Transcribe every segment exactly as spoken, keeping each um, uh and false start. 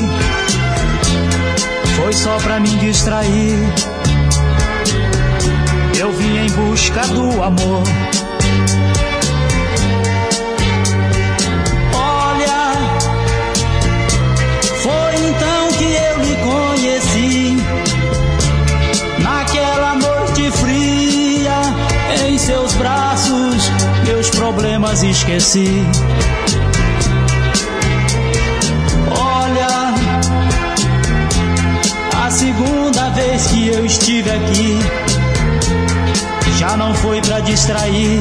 foi só pra me distrair. Eu vim em busca do amor. Olha, foi então que eu lhe conheci, naquela noite fria, em seus braços, meus problemas esqueci. Olha, a segunda vez que eu estive aqui, já não foi pra distrair.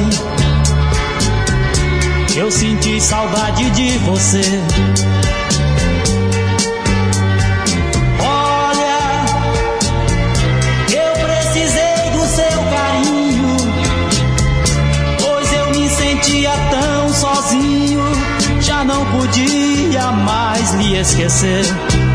Eu senti saudade de você. Olha, eu precisei do seu carinho, pois eu me sentia tão sozinho, já não podia mais lhe esquecer.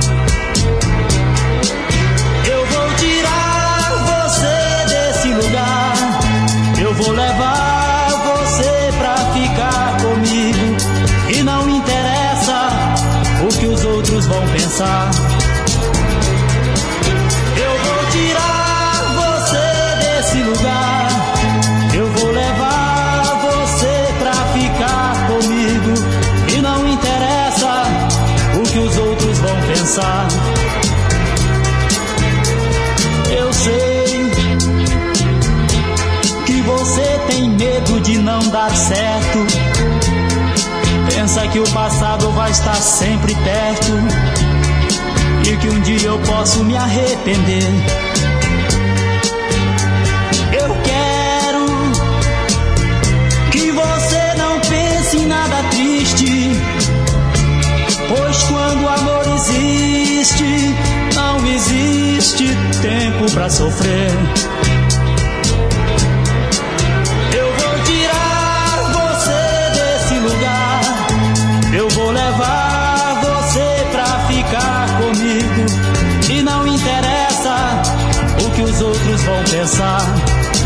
Eu vou tirar você desse lugar, eu vou levar você pra ficar comigo, e não interessa o que os outros vão pensar. Eu vou tirar você desse lugar, eu vou levar você pra ficar comigo, e não interessa o que os outros vão pensar. Eu sei que você tem medo de não dar certo, pensa que o passado vai estar sempre perto, e que um dia eu posso me arrepender. Eu quero que você não pense em nada triste, pois quando o amor existe, não existe tempo pra sofrer. Eu vou tirar você desse lugar, eu vou levar você pra ficar comigo, e não interessa o que os outros vão pensar.